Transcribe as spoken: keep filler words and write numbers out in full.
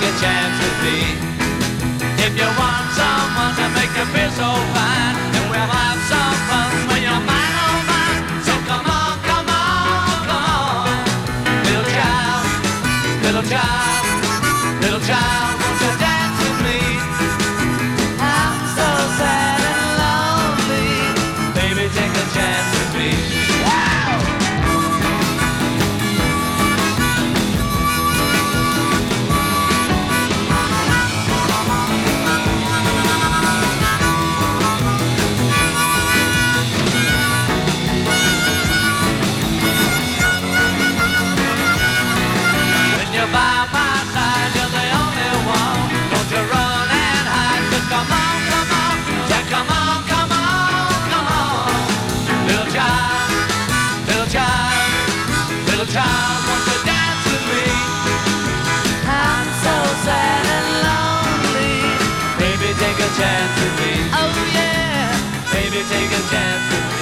a chance with me. If you want someone to make you feel so fine, then we'll have some fun when you're mine, oh mine. So come on, come on, come on, little child, little child, little child, won't you dance with me? I'm so sad and lonely, baby, take a chance with me. By my side, you're the only one. Don't you run and hide, just come on, come on, yeah, come on, come on, come on. Little child, little child, little child, won't you dance with me? I'm so sad and lonely. Baby, take a chance with me. Oh yeah, baby, take a chance with me.